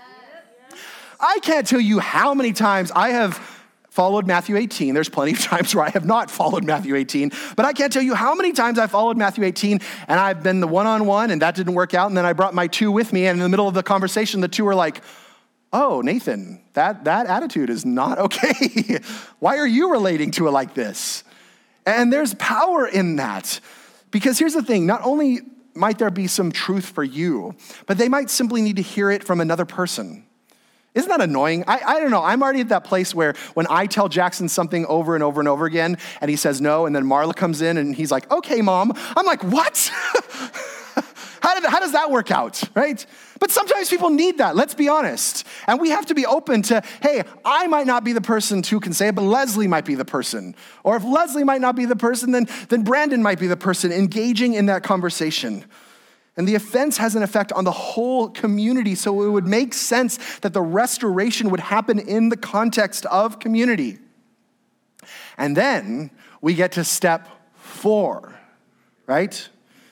I can't tell you how many times I have followed Matthew eighteen. There's plenty of times where I have not followed Matthew eighteen, but I can't tell you how many times I followed Matthew eighteen and I've been the one-on-one and that didn't work out. And then I brought my two with me and in the middle of the conversation, the two are like, oh, Nathan, that, that attitude is not okay. Why are you relating to it like this? And there's power in that because here's the thing, not only might there be some truth for you, but they might simply need to hear it from another person. Isn't that annoying? I, I don't know. I'm already at that place where when I tell Jackson something over and over and over again, and he says no, and then Marla comes in and he's like, okay, Mom. I'm like, what? how, did, how does that work out, right? But sometimes people need that, let's be honest. And we have to be open to, hey, I might not be the person who can say it, but Leslie might be the person. Or if Leslie might not be the person, then, then Brandon might be the person engaging in that conversation. And the offense has an effect on the whole community, so it would make sense that the restoration would happen in the context of community. And then we get to step four, right?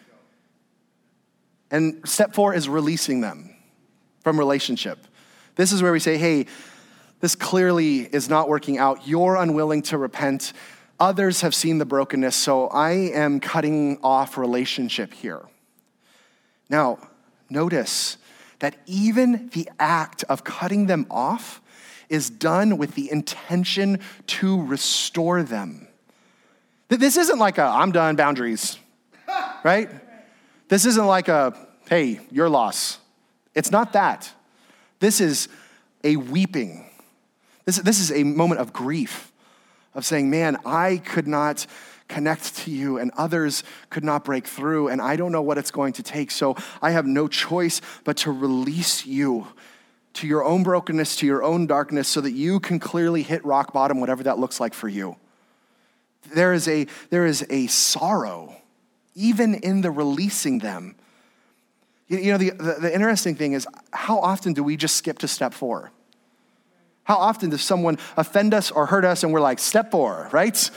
And step four is releasing them from relationship. This is where we say, hey, this clearly is not working out. You're unwilling to repent. Others have seen the brokenness, so I am cutting off relationship here. Now, notice that even the act of cutting them off is done with the intention to restore them. This isn't like a, I'm done, boundaries, right? This isn't like a, hey, your loss. It's not that. This is a weeping. This, this is a moment of grief, of saying, man, I could not connect to you and others could not break through and I don't know what it's going to take. So I have no choice but to release you to your own brokenness, to your own darkness so that you can clearly hit rock bottom, whatever that looks like for you. There is a, there is a sorrow even in the releasing them. You, you know, the, the, the interesting thing is, how often do we just skip to step four? How often does someone offend us or hurt us and we're like, step four, right?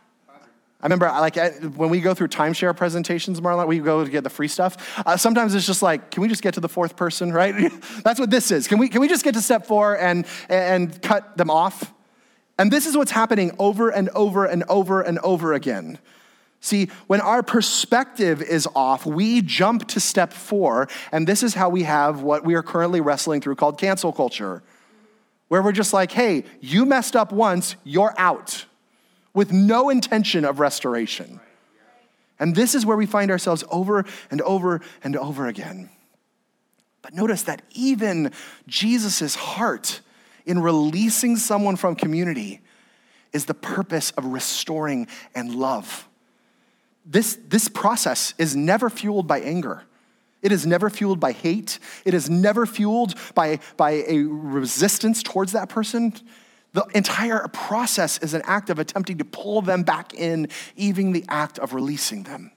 I remember, like, when we go through timeshare presentations, Marlon, we go to get the free stuff. Uh, sometimes it's just like, can we just get to the fourth person, right? That's what this is. Can we can we just get to step four and and cut them off? And this is what's happening over and over and over and over again. See, when our perspective is off, we jump to step four, and this is how we have what we are currently wrestling through called cancel culture, where we're just like, hey, you messed up once, you're out, with no intention of restoration. And this is where we find ourselves over and over and over again. But notice that even Jesus' heart in releasing someone from community is the purpose of restoring and love. This, this process is never fueled by anger. It is never fueled by hate. It is never fueled by, by a resistance towards that person. The entire process is an act of attempting to pull them back in, even the act of releasing them.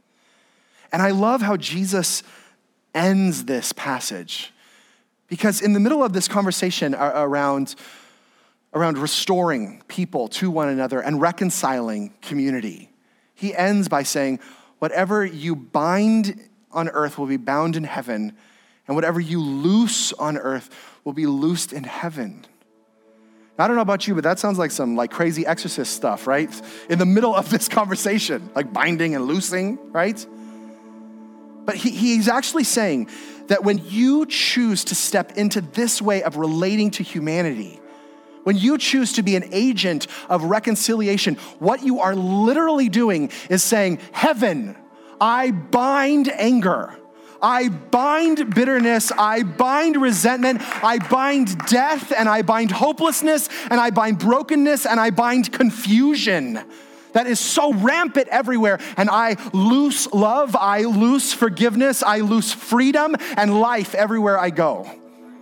And I love how Jesus ends this passage, because in the middle of this conversation around, around restoring people to one another and reconciling community, he ends by saying, whatever you bind on earth will be bound in heaven, and whatever you loose on earth will be loosed in heaven. I don't know about you, but that sounds like some like crazy exorcist stuff, right? In the middle of this conversation, like binding and loosing, right? But he, he's actually saying that when you choose to step into this way of relating to humanity, when you choose to be an agent of reconciliation, what you are literally doing is saying, heaven, I bind anger. I bind bitterness, I bind resentment, I bind death, and I bind hopelessness, and I bind brokenness, and I bind confusion that is so rampant everywhere. And I loose love, I loose forgiveness, I loose freedom and life everywhere I go.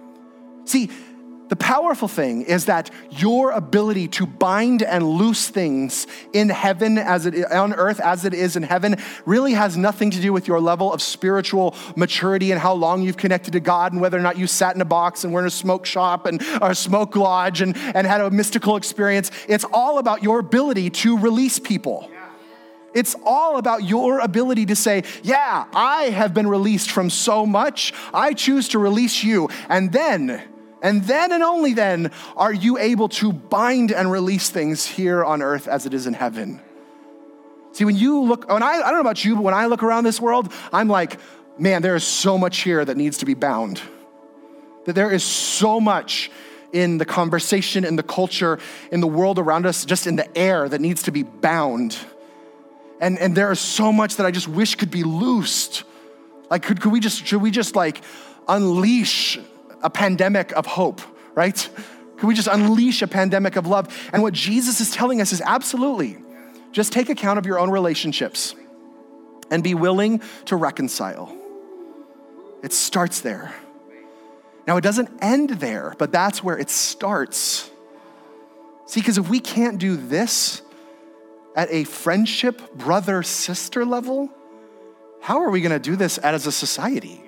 See, the powerful thing is that your ability to bind and loose things in heaven as it is, on earth as it is in heaven, really has nothing to do with your level of spiritual maturity and how long you've connected to God and whether or not you sat in a box and were in a smoke shop and or a smoke lodge and, and had a mystical experience. It's all about your ability to release people. It's all about your ability to say, yeah, I have been released from so much. I choose to release you. And then And then and only then are you able to bind and release things here on earth as it is in heaven. See, when you look, when I, I don't know about you, but when I look around this world, I'm like, man, there is so much here that needs to be bound. That there is so much in the conversation, in the culture, in the world around us, just in the air that needs to be bound. And, and there is so much that I just wish could be loosed. Like, could, could we just, should we just like unleash a pandemic of hope, right? Can we just unleash a pandemic of love? And what Jesus is telling us is absolutely, just take account of your own relationships and be willing to reconcile. It starts there. Now, it doesn't end there, but that's where it starts. See, because if we can't do this at a friendship, brother-sister level, how are we gonna do this as a society?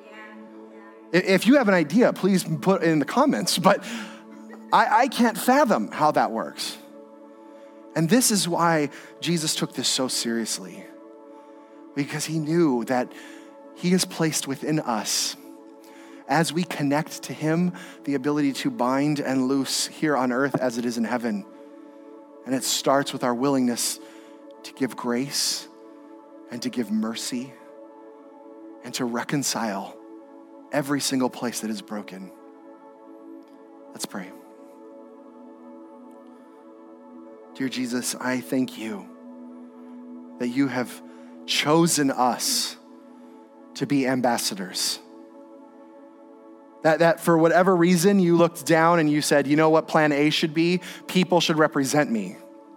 If you have an idea, please put it in the comments, but I, I can't fathom how that works. And this is why Jesus took this so seriously, because he knew that he has placed within us, as we connect to him, the ability to bind and loose here on earth as it is in heaven. And it starts with our willingness to give grace and to give mercy and to reconcile every single place that is broken. Let's pray. Dear Jesus, I thank you that you have chosen us to be ambassadors. That, that for whatever reason, you looked down and you said, you know what plan A should be? People should represent me.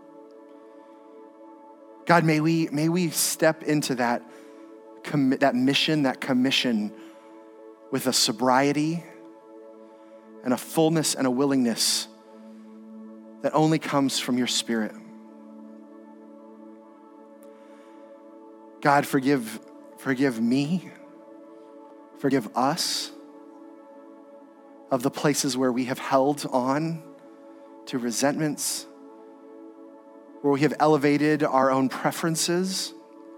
God, may we, may we step into that, commi- that mission, that commission with a sobriety and a fullness and a willingness that only comes from your Spirit. God, forgive, forgive me Forgive us of the places where we have held on to resentments, where we have elevated our own preferences.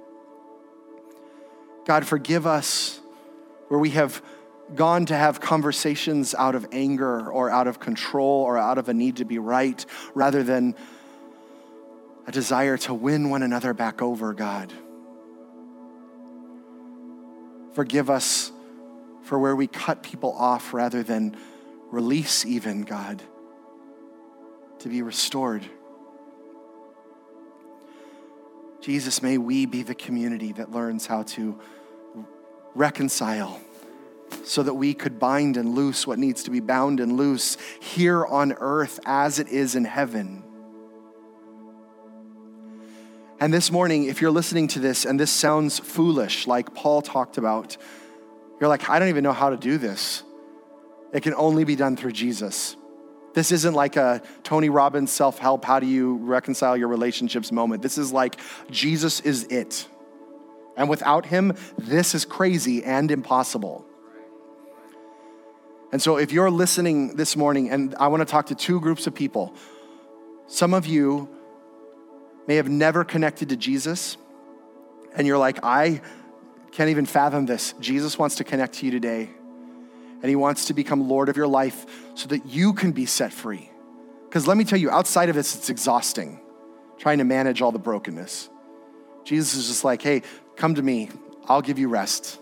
God, forgive us where we have gone to have conversations out of anger or out of control or out of a need to be right, rather than a desire to win one another back over, God. Forgive us for where we cut people off rather than release even, God, to be restored. Jesus, may we be the community that learns how to reconcile so that we could bind and loose what needs to be bound and loose here on earth as it is in heaven. And this morning, if you're listening to this and this sounds foolish, like Paul talked about, you're like, I don't even know how to do this. It can only be done through Jesus. This isn't like a Tony Robbins self-help, how do you reconcile your relationships moment. This is like, Jesus is it. And without him, this is crazy and impossible. And so if you're listening this morning, and I want to talk to two groups of people. Some of you may have never connected to Jesus, and you're like, I can't even fathom this. Jesus wants to connect to you today, and he wants to become Lord of your life so that you can be set free. Because let me tell you, outside of this, it's exhausting, trying to manage all the brokenness. Jesus is just like, hey, come to me. I'll give you rest.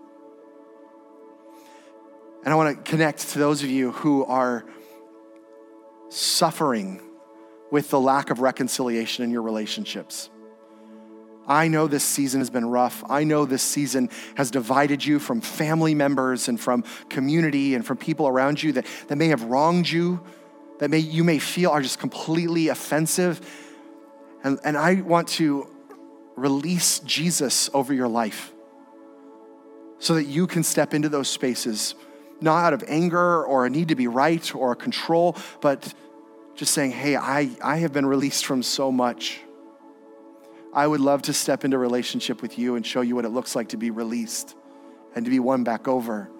And I want to connect to those of you who are suffering with the lack of reconciliation in your relationships. I know this season has been rough. I know this season has divided you from family members and from community and from people around you that, that may have wronged you, that may you may feel are just completely offensive. And, and I want to release Jesus over your life so that you can step into those spaces, not out of anger or a need to be right or control, but just saying, hey, I, I have been released from so much. I would love to step into relationship with you and show you what it looks like to be released and to be won back over.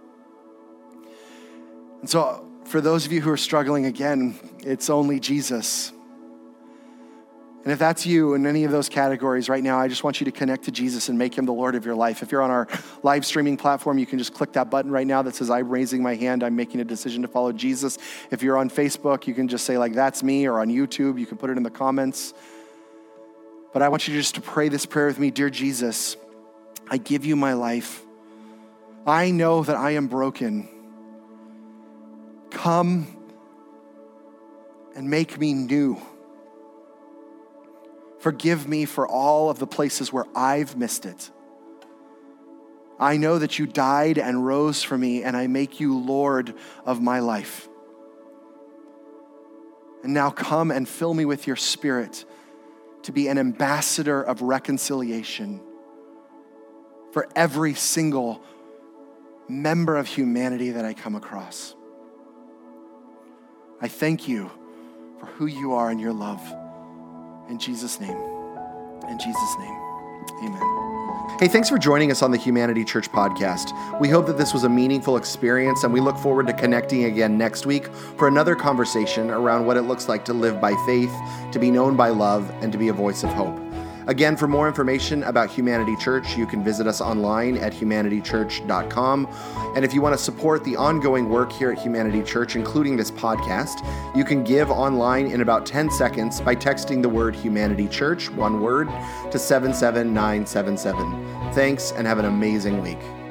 And so for those of you who are struggling, again, it's only Jesus. And if that's you in any of those categories right now, I just want you to connect to Jesus and make him the Lord of your life. If you're on our live streaming platform, you can just click that button right now that says, I'm raising my hand, I'm making a decision to follow Jesus. If you're on Facebook, you can just say like, that's me, or on YouTube, you can put it in the comments. But I want you just to pray this prayer with me. Dear Jesus, I give you my life. I know that I am broken. Come and make me new. Forgive me for all of the places where I've missed it. I know that you died and rose for me, and I make you Lord of my life. And now come and fill me with your Spirit to be an ambassador of reconciliation for every single member of humanity that I come across. I thank you for who you are and your love. In Jesus' name, in Jesus' name, amen. Hey, thanks for joining us on the Humanity Church podcast. We hope that this was a meaningful experience, and we look forward to connecting again next week for another conversation around what it looks like to live by faith, to be known by love, and to be a voice of hope. Again, for more information about Humanity Church, you can visit us online at humanity church dot com. And if you want to support the ongoing work here at Humanity Church, including this podcast, you can give online in about ten seconds by texting the word Humanity Church, one word, to seven seven nine seven seven. Thanks, and have an amazing week.